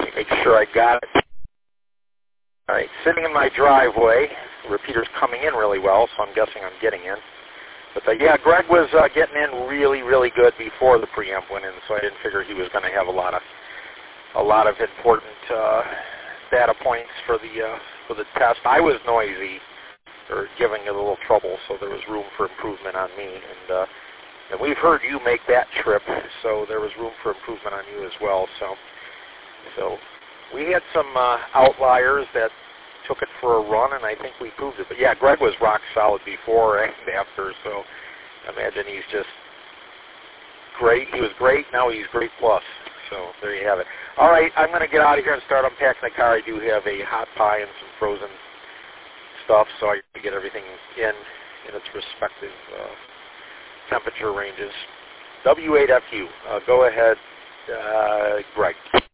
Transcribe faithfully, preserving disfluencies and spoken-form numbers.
me make sure I got it. All right, sitting in my driveway. Repeater's coming in really well, so I'm guessing I'm getting in. But uh, yeah, Greg was uh, getting in really, really good before the preamp went in, so I didn't figure he was going to have a lot of a lot of important uh, data points for the uh, for the test. I was noisy or giving it a little trouble, so there was room for improvement on me. And uh, and we've heard you make that trip, so there was room for improvement on you as well. So so we had some uh, outliers that took it for a run, and I think we proved it. But yeah, Greg was rock solid before and after, so I imagine he's just great. He was great. Now he's great plus. So there you have it. All right, I'm going to get out of here and start unpacking the car. I do have a hot pie and some frozen stuff, so I can get everything in in its respective uh, temperature ranges. W eight F U. Uh, go ahead, uh, Greg.